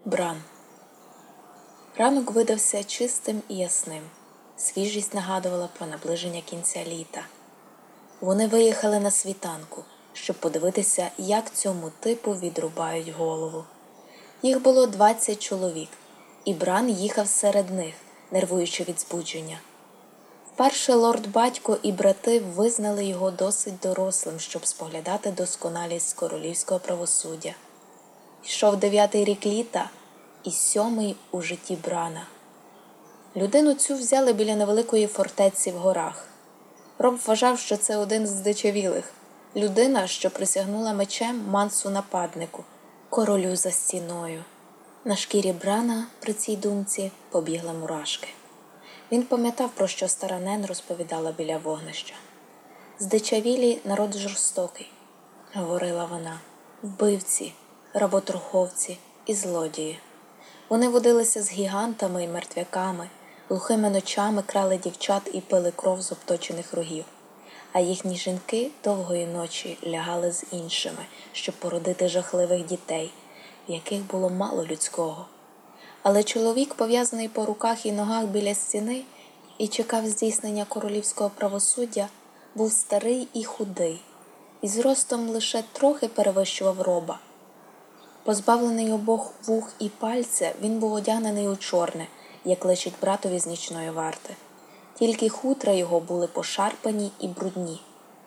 Бран. Ранок видався чистим і ясним. Свіжість нагадувала про наближення кінця літа. Вони виїхали на світанку, щоб подивитися, як цьому типу відрубають голову. Їх було 20 чоловік, і Бран їхав серед них, нервуючи від збудження. Вперше лорд-батько і брати визнали його досить дорослим, щоб споглядати досконалість королівського правосуддя. Йшов 9-й рік літа і 7-й у житті Брана. Людину цю взяли біля невеликої фортеці в горах. Роб вважав, що це один з здичавілих. Людина, що присягнула мечем Мансу нападнику, королю за стіною. На шкірі Брана при цій думці побігли мурашки. Він пам'ятав, про що стара Нен розповідала біля вогнища. «Здичавілі – народ жорстокий», – говорила вона, – «вбивці, работорговці і злодії. Вони водилися з гігантами і мертвяками, глухими ночами крали дівчат і пили кров з обточених рогів. А їхні жінки довгої ночі лягали з іншими, щоб породити жахливих дітей, в яких було мало людського. Але чоловік, пов'язаний по руках і ногах біля стіни і чекав здійснення королівського правосуддя, був старий і худий, і зростом лише трохи перевищував Роба. Позбавлений обох вух і пальця, він був одягнений у чорне, як личить братові з нічної варти. Тільки хутра його були пошарпані і брудні.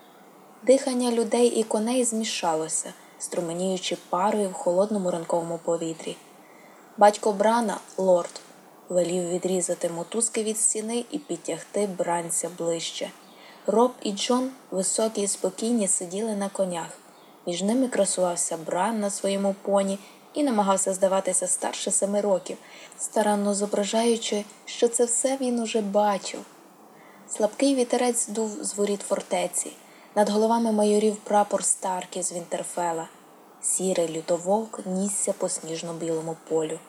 Дихання людей і коней змішалося, струменіючи парою в холодному ранковому повітрі. Батько Брана, лорд, велів відрізати мотузки від стіни і підтягти бранця ближче. Роб і Джон, високі і спокійні, сиділи на конях. Між ними красувався Бран на своєму поні і намагався здаватися старше 7 років, старанно зображаючи, що це все він уже бачив. Слабкий вітерець дув з воріт фортеці. Над головами майорів прапор Старків з Вінтерфела. Сірий лютововк нісся по сніжно-білому полю.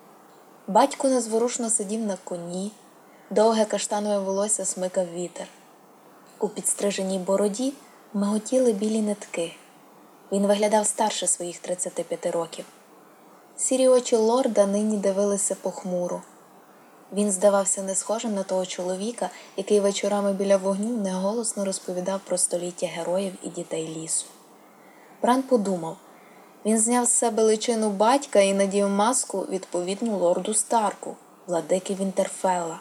Батько незворушно сидів на коні, довге каштанове волосся смикав вітер. У підстриженій бороді миготіли білі нитки. Він виглядав старше своїх 35 років. Сірі очі лорда нині дивилися похмуро. Він здавався не схожим на того чоловіка, який вечорами біля вогню неголосно розповідав про століття героїв і дітей лісу. Бран подумав. Він зняв з себе личину батька і надів маску, відповідну лорду Старку, владики Вінтерфелла.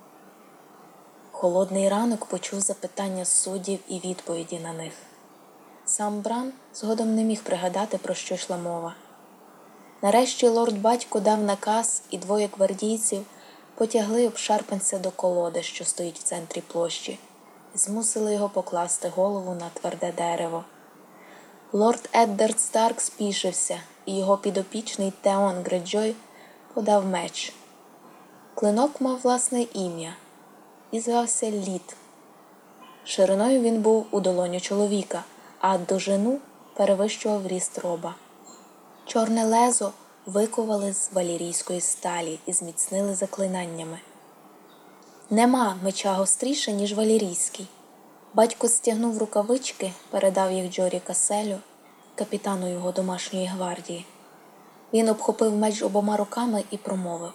Холодний ранок почув запитання суддів і відповіді на них. Сам Бран згодом не міг пригадати, про що йшла мова. Нарешті лорд-батько дав наказ, і 2 гвардійців потягли обшарпанця до колоди, що стоїть в центрі площі, і змусили його покласти голову на тверде дерево. Лорд Еддард Старк спішився, і його підопічний Теон Грейджой подав меч. Клинок мав власне ім'я і звався Лід. Шириною він був у долоню чоловіка, а довжину перевищував ріст Роба. Чорне лезо виковали з валірійської сталі і зміцнили заклинаннями. Нема меча гостріше, ніж валірійський. Батько стягнув рукавички, передав їх Джорі Каселю, капітану його домашньої гвардії. Він обхопив меч обома руками і промовив: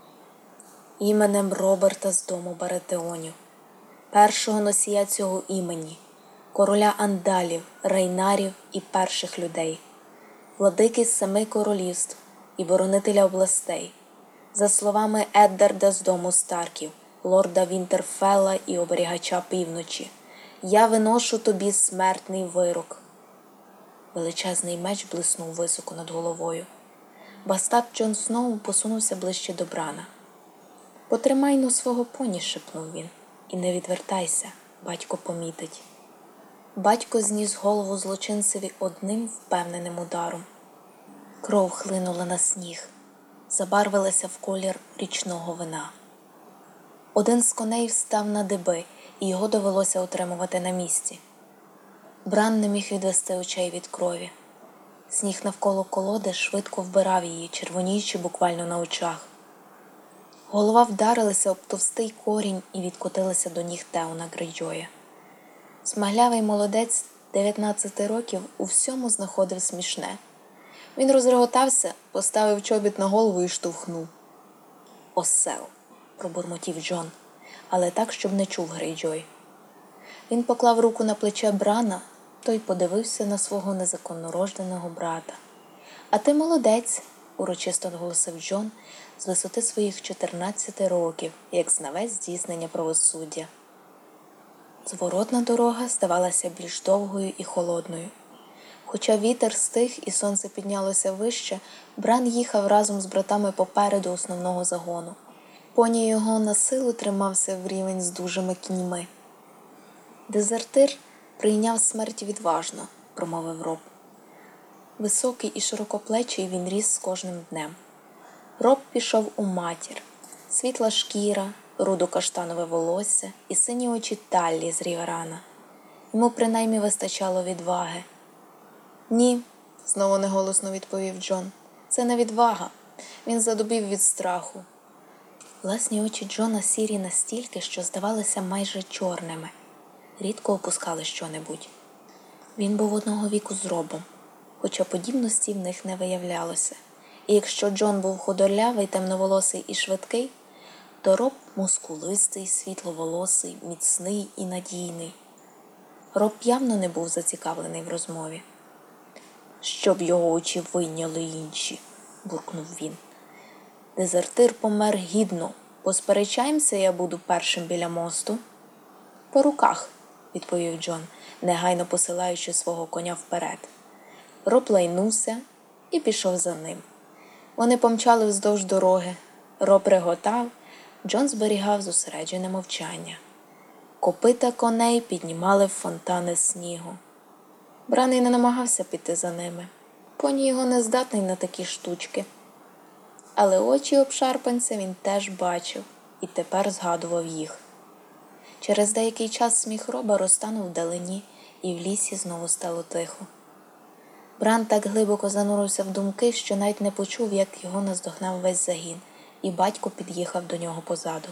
«Іменем Роберта з дому Баратеонів, першого носія цього імені, короля Андалів, Рейнарів і перших людей, владики з 7 королівств і боронителя областей, за словами Еддарда з дому Старків, лорда Вінтерфелла і оберігача півночі, я виношу тобі смертний вирок». Величезний меч блиснув високо над головою. Бастард Джон Сноу посунувся ближче до Брана. «Потримай-но свого поні», – шепнув він, – «і не відвертайся, батько помітить». Батько зніс голову злочинцеві одним впевненим ударом. Кров хлинула на сніг, забарвилася в колір річного вина. Один з коней встав на диби, і його довелося утримувати на місці. Бран не міг відвести очей від крові. Сніг навколо колоди швидко вбирав її, червоніючи буквально на очах. Голова вдарилася об товстий корінь і відкотилася до ніг Теона Грейджоя. Смаглявий молодець 19 років у всьому знаходив смішне. Він розреготався, поставив чобіт на голову і штовхнув. «Осел!» – пробурмотів Джон, але так, щоб не чув Грейджой. Він поклав руку на плече Брана, той подивився на свого незаконнородженого брата. «А ти молодець!» – урочисто оголосив Джон з висоти своїх 14 років, як знавець здійснення правосуддя. Зворотна дорога здавалася більш довгою і холодною. Хоча вітер стих і сонце піднялося вище, Бран їхав разом з братами попереду основного загону. Поні його на силу тримався в рівень з дужими кіньми. «Дезертир прийняв смерть відважно», – промовив Роб. Високий і широкоплечий він ріс з кожним днем. Роб пішов у матір. Світла шкіра, рудо-каштанове волосся і сині очі Таллі з Ріверана. Йому принаймні вистачало відваги. «Ні», – знову неголосно відповів Джон. «Це не відвага. Він задубів від страху». Власні очі Джона сірі настільки, що здавалися майже чорними. Рідко опускали що-небудь. Він був одного віку з Робом, хоча подібності в них не виявлялося. І якщо Джон був худорлявий, темноволосий і швидкий, то Роб мускулистий, світловолосий, міцний і надійний. Роб явно не був зацікавлений в розмові. «Щоб його очі вийняли інші», – буркнув він. «Дезертир помер гідно. Посперечаємося, я буду першим біля мосту?» «По руках», – відповів Джон, негайно посилаючи свого коня вперед. Роб лайнувся і пішов за ним. Вони помчали вздовж дороги. Роб реготав, Джон зберігав зосереджене мовчання. Копита коней піднімали фонтани снігу. Бран і не намагався піти за ними. Поні його не здатний на такі штучки. Але очі обшарпанця він теж бачив і тепер згадував їх. Через деякий час сміх Роба розтанув вдалині, і в лісі знову стало тихо. Бран так глибоко занурився в думки, що навіть не почув, як його наздогнав весь загін, і батько під'їхав до нього позаду.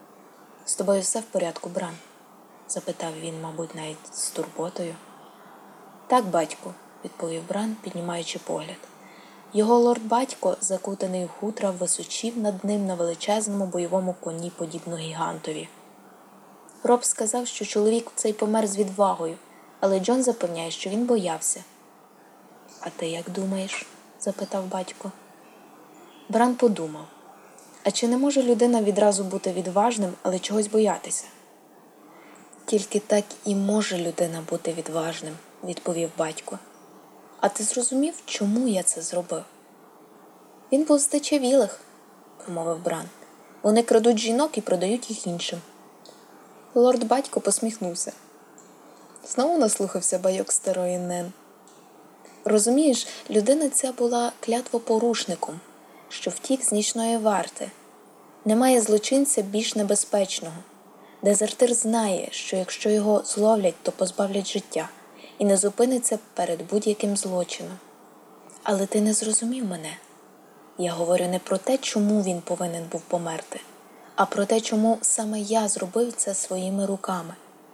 «З тобою все в порядку, Бран?» – запитав він, мабуть, навіть з турботою. «Так, батьку», – відповів Бран, піднімаючи погляд. Його лорд-батько, закутаний в хутра, височів над ним на величезному бойовому коні, подібно гігантові. Роб сказав, що чоловік цей помер з відвагою, але Джон запевняє, що він боявся. «А ти як думаєш?» – запитав батько. Бран подумав. А чи не може людина відразу бути відважним, але чогось боятися? «Тільки так і може людина бути відважним», – відповів батько. «А ти зрозумів, чому я це зробив?» «Він був здичавілих», – промовив Бран. «Вони крадуть жінок і продають їх іншим». Лорд-батько посміхнувся. Знову наслухався байок старої Нен. «Розумієш, людина ця була клятвопорушником, що втік з нічної варти. Немає злочинця більш небезпечного. Дезертир знає, що якщо його зловлять, то позбавлять життя і не зупиниться перед будь-яким злочином. Але ти не зрозумів мене. Я говорю не про те, чому він повинен був померти, а про те, чому саме я зробив це своїми руками».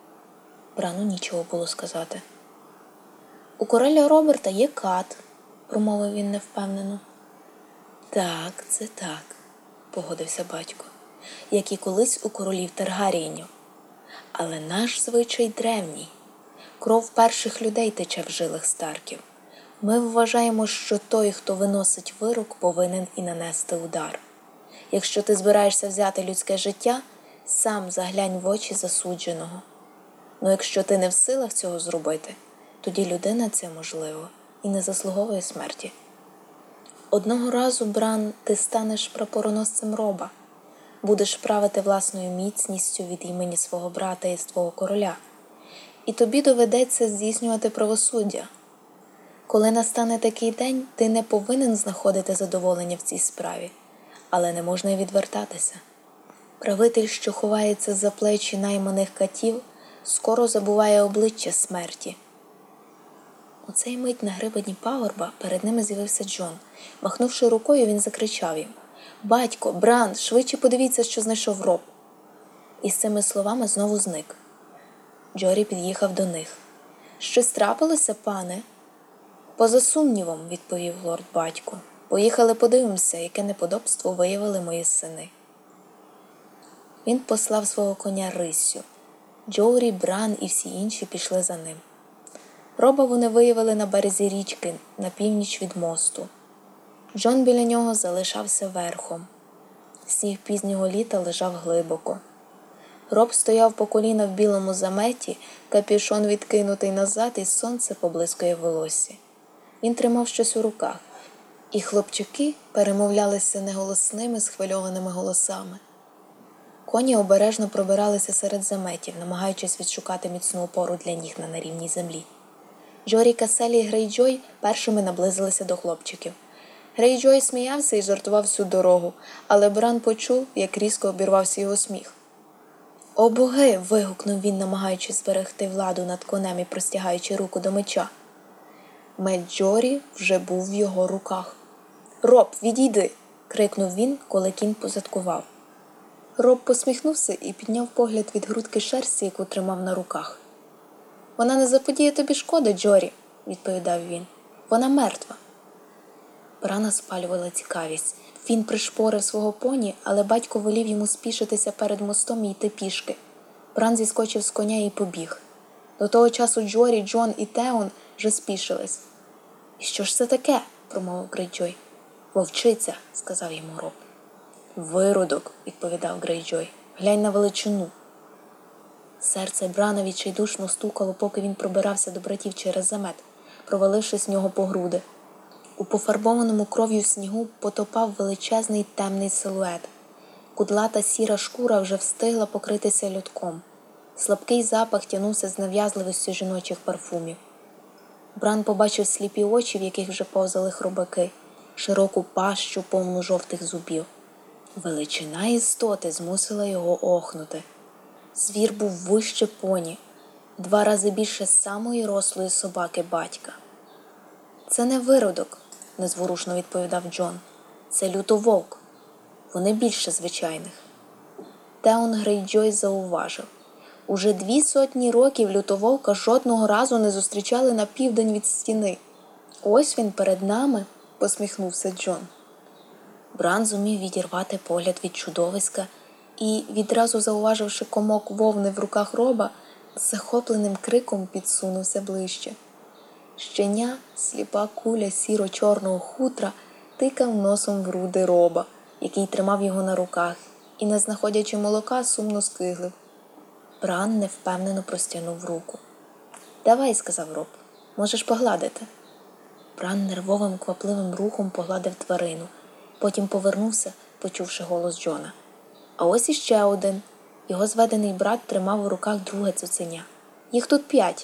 Брану нічого було сказати. «У короля Роберта є кат», – промовив він невпевнено. «Так, це так», – погодився батько, – «як і колись у королів Таргарієнів. Але наш звичай древній. Кров перших людей тече в жилах Старків. Ми вважаємо, що той, хто виносить вирок, повинен і нанести удар. Якщо ти збираєшся взяти людське життя, сам заглянь в очі засудженого. Ну якщо ти не в силах цього зробити, тоді людина ця, можливо, і не заслуговує смерті. Одного разу, Бран, ти станеш прапороносцем Роба, будеш правити власною міцністю від імені свого брата і свого короля, і тобі доведеться здійснювати правосуддя. Коли настане такий день, ти не повинен знаходити задоволення в цій справі, але не можна й відвертатися. Правитель, що ховається за плечі найманих катів, скоро забуває обличчя смерті». У цей мить на гребені пагорба перед ними з'явився Джон. Махнувши рукою, він закричав їм: «Батько, Бран, швидше подивіться, що знайшов Роб!» І з цими словами знову зник. Джорі під'їхав до них. «Щось трапилося, пане?» Поза сумнівом, відповів лорд-батько. Поїхали подивимося, яке неподобство виявили мої сини. Він послав свого коня риссю. Джоурі, Бран і всі інші пішли за ним. Роба вони виявили на березі річки, на північ від мосту. Джон біля нього залишався верхом. Сніг пізнього літа лежав глибоко. Роб стояв по коліна в білому заметі, капюшон відкинутий назад, і сонце поблискує в волоссі. Він тримав щось у руках, і хлопчики перемовлялися неголосними, схвильованими голосами. Коні обережно пробиралися серед заметів, намагаючись відшукати міцну опору для ніг на нерівній землі. Джорі, Касселі і Грейджой першими наблизилися до хлопчиків. Грейджой сміявся і жартував всю дорогу, але Бран почув, як різко обірвався його сміх. «О боги!» – вигукнув він, намагаючись зберегти владу над конем і простягаючи руку до меча. Меч Джорі вже був в його руках. «Роб, відійди!» – крикнув він, коли кінь позадкував. Роб посміхнувся і підняв погляд від грудки шерсті, яку тримав на руках. «Вона не заподіє тобі шкоди, Джорі», – відповідав він. «Вона мертва». Брана спалювала цікавість. Він пришпорив свого поні, але батько волів йому спішитися перед мостом і йти пішки. Бран зіскочив з коня і побіг. До того часу Джорі, Джон і Теон вже спішились. «І що ж це таке?» – промовив Грейджой. «Вовчиця», – сказав йому Роб. «Виродок», – відповідав Грейджой. «Глянь на величину». Серце Брана відчайдушно стукало, поки він пробирався до братів через замет, провалившись в нього по груди. У пофарбованому кров'ю снігу потопав величезний темний силует. Кудлата сіра шкура вже встигла покритися льодком. Слабкий запах тягнувся з нав'язливістю жіночих парфумів. Бран побачив сліпі очі, в яких вже повзали хробаки, широку пащу, повну жовтих зубів. Величина істоти змусила його охнути. Звір був вище поні, 2 рази більше самої рослої собаки батька. «Це не виродок», – незворушно відповідав Джон. «Це лютововк. Вони більше звичайних». Теон Грейджой зауважив. Уже 200 років лютововка жодного разу не зустрічали на південь від стіни. «Ось він перед нами», – посміхнувся Джон. Бран зумів відірвати погляд від чудовиська і, відразу зауваживши комок вовни в руках Роба, з захопленим криком підсунувся ближче. Щеня, сліпа куля сіро-чорного хутра, тикав носом в груди Роба, який тримав його на руках, і, не знаходячи молока, сумно скиглив. Бран невпевнено простягнув руку. «Давай», – сказав Роб, – «можеш погладити». Бран нервовим квапливим рухом погладив тварину, потім повернувся, почувши голос Джона. А ось іще один. Його зведений брат тримав у руках друге цуценя. «Їх тут 5».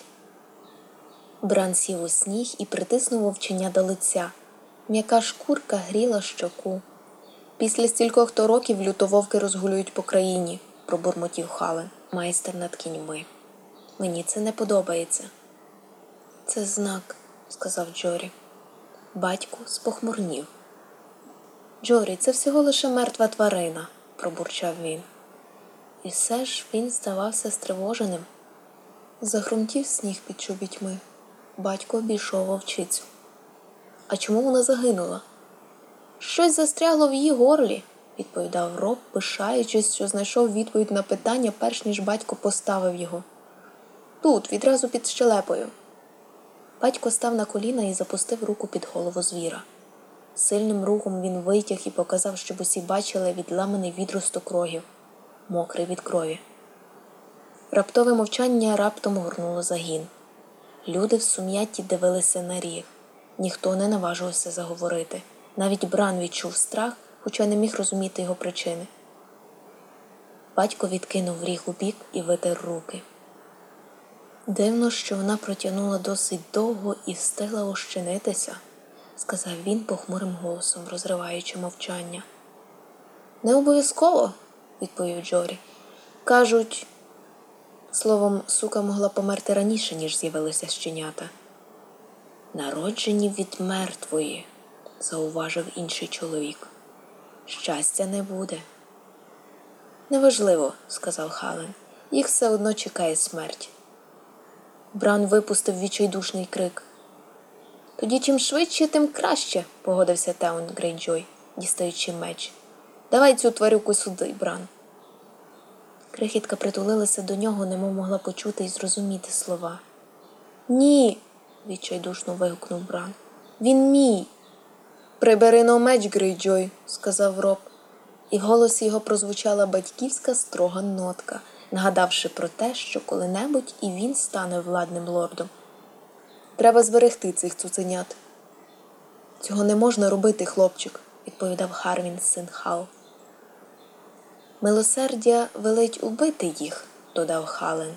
Бран сів у сніг і притиснув вовченя до лиця. М'яка шкурка гріла щоку. «Після стількох-то років лютововки розгулюють по країні», – пробурмотів Хален, майстер над кіньми. «Мені це не подобається». «Це знак», – сказав Джорі. Батько спохмурнів. «Джорі, це всього лише мертва тварина», – пробурчав він. І все ж він здавався стривоженим. Загрунтів сніг під чобітьми. Батько обійшов вовчицю. «А чому вона загинула?» «Щось застрягло в її горлі», – відповідав Роб, пишаючись, що знайшов відповідь на питання, перш ніж батько поставив його. «Тут, відразу під щелепою». Батько став на коліна і запустив руку під голову звіра. Сильним рухом він витяг і показав, щоб усі бачили відламаний відросток рогів, мокрий від крові. Раптове мовчання раптом горнуло загін. Люди в сум'ятті дивилися на ріг. Ніхто не наважувався заговорити. Навіть Бран відчув страх, хоча не міг розуміти його причини. Батько відкинув ріг у бік і витер руки. «Дивно, що вона протягнула досить довго і встигла ощинитися», – сказав він похмурим голосом, розриваючи мовчання. «Не обов'язково», – відповів Джорі. «Кажуть, словом, сука могла померти раніше, ніж з'явилися щенята». «Народжені від мертвої», – зауважив інший чоловік. «Щастя не буде». «Неважливо», – сказав Хален. «Їх все одно чекає смерть». Бран випустив відчайдушний крик. Тоді чим швидше, тим краще, погодився Теон Грейнджой, дістаючи меч. Давай цю тварюку сюди, Бран. Крихітка притулилася до нього, немов могла почути і зрозуміти слова. Ні, відчайдушно вигукнув Бран. Він мій. Прибери но меч, Грейнджой, сказав Роб. І в голосі його прозвучала батьківська строга нотка, нагадавши про те, що коли-небудь і він стане владним лордом. Треба зберегти цих цуценят. Цього не можна робити, хлопчик, відповідав Харвін, син Хал. Милосердя велить убити їх, додав Хален.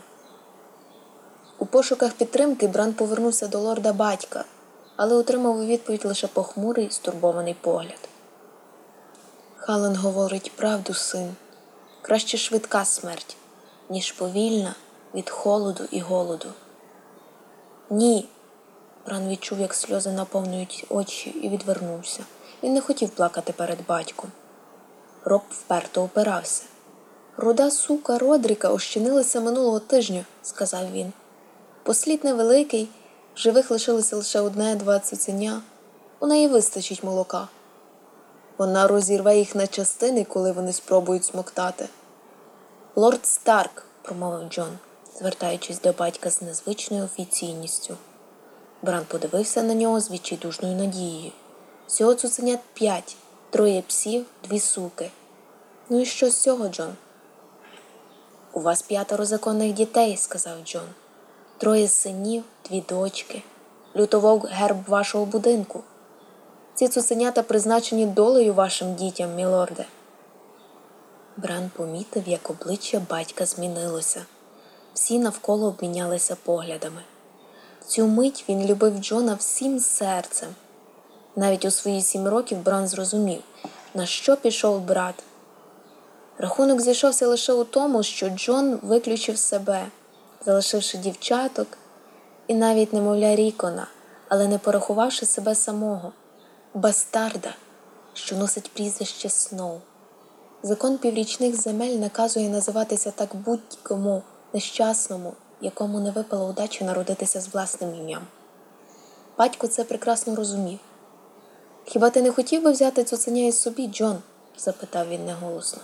У пошуках підтримки Бран повернувся до лорда батька, але отримав у відповідь лише похмурий, стурбований погляд. Хален говорить правду, син. Краще швидка смерть, ніж повільна від холоду і голоду. Ні. Бран відчув, як сльози наповнюють очі, і відвернувся. Він не хотів плакати перед батьком. Роб вперто опирався. Руда сука Родріка ощинилася минулого тижня, сказав він. Послід невеликий, живих лишилося лише 1-2 цуценя. У неї вистачить молока. Вона розірве їх на частини, коли вони спробують смоктати. Лорд Старк, промовив Джон, звертаючись до батька з незвичною офіційністю. Бран подивився на нього з відчайдушною надією. Всього цуценят 5, 3 псів, 2 суки. Ну і що з цього, Джон? У вас 5 законних дітей, сказав Джон. 3 синів, 2 дочки. Лютововк – герб вашого будинку. Ці цуценята призначені долею вашим дітям, мілорде. Бран помітив, як обличчя батька змінилося. Всі навколо обмінялися поглядами. В цю мить він любив Джона всім серцем. Навіть у свої 7 років Бран зрозумів, на що пішов брат. Рахунок зійшовся лише у тому, що Джон виключив себе, залишивши дівчаток і навіть немовля Рікона, але не порахувавши себе самого. Бастарда, що носить прізвище Сноу. Закон піврічних земель наказує називатися так будь-кому нещасному, якому не випало удачі народитися з власним ім'ям. Батько це прекрасно розумів. «Хіба ти не хотів би взяти цуценя із собі, Джон?» – запитав він неголосно.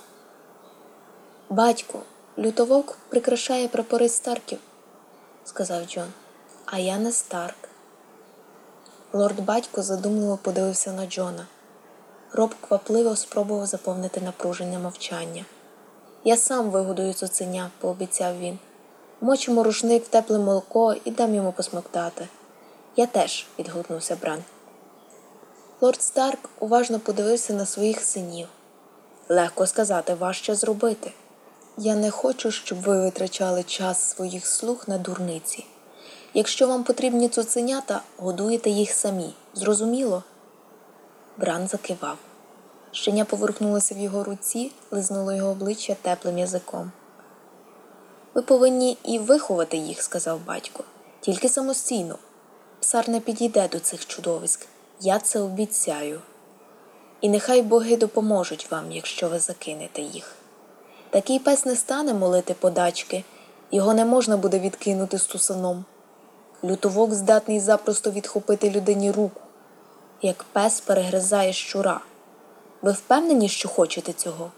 «Батьку, Лютововк прикрашає прапори Старків», – сказав Джон, – «а я не Старк». Лорд-батько задумливо подивився на Джона. Роб квапливо спробував заповнити напружене мовчання. «Я сам вигодую цуценя», – пообіцяв він. «Мочимо рушник в тепле молоко і дам йому посмоктати». «Я теж», – відгукнувся Бран. Лорд Старк уважно подивився на своїх синів. «Легко сказати, важче зробити. Я не хочу, щоб ви витрачали час своїх слуг на дурниці. Якщо вам потрібні цуценята, годуєте їх самі. Зрозуміло?» Бран закивав. Щеня поверхнулося в його руці, лизнуло його обличчя теплим язиком. «Ви повинні і виховати їх», – сказав батько. «Тільки самостійно. Псар не підійде до цих чудовиськ. Я це обіцяю. І нехай боги допоможуть вам, якщо ви закинете їх. Такий пес не стане молити подачки, його не можна буде відкинути стусаном. Лютовок здатний запросто відхопити людині руку, як пес перегризає щура. Ви впевнені, що хочете цього?»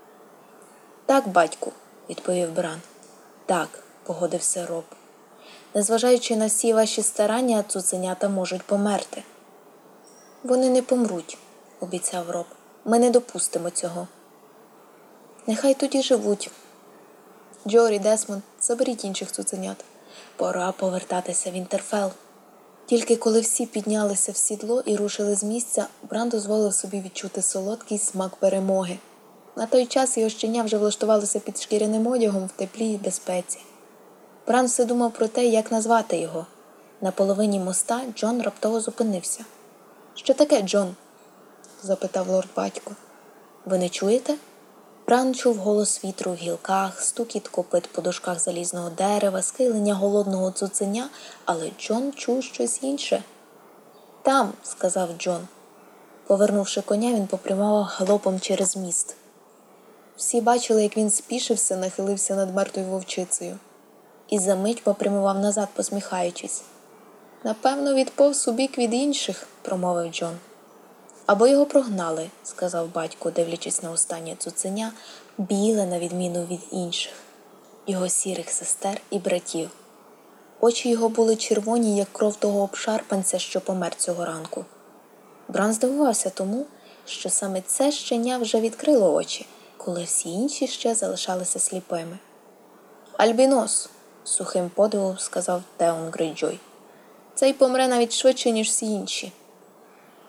«Так, батьку», – відповів Бран. «Так», – погодився Роб. «Незважаючи на всі ваші старання, цуценята можуть померти». «Вони не помруть», – обіцяв Роб. «Ми не допустимо цього». «Нехай тоді живуть. Джорі, Десмонд, заберіть інших цуценят. Пора повертатися в Інтерфелл». Тільки коли всі піднялися в сідло і рушили з місця, Бран дозволив собі відчути солодкий смак перемоги. На той час його щеня вже влаштувалося під шкіряним одягом в теплі й безпеці. Бран все думав про те, як назвати його. На половині моста Джон раптово зупинився. «Що таке, Джон?» – запитав лорд-батько. «Ви не чуєте?» Бран чув голос вітру в гілках, стукіт копит по дошках залізного дерева, скилення голодного цуценя, але Джон чув щось інше. «Там», – сказав Джон. Повернувши коня, він попрямував галопом через міст. Всі бачили, як він спішився, нахилився над мертвою вовчицею. І за мить попрямував назад, посміхаючись. Напевно, відповз у бік від інших, промовив Джон. Або його прогнали, сказав батько, дивлячись на останнє цуценя, біле на відміну від інших, його сірих сестер і братів. Очі його були червоні, як кров того обшарпанця, що помер цього ранку. Бран здивувався тому, що саме це щеня вже відкрило очі, коли всі інші ще залишалися сліпими. «Альбінос!» – сухим подивом сказав Теон Грейджой. «Цей помре навіть швидше, ніж всі інші».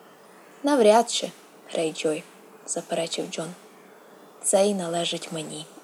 «Навряд чи, Грейджой», – заперечив Джон. «Цей належить мені».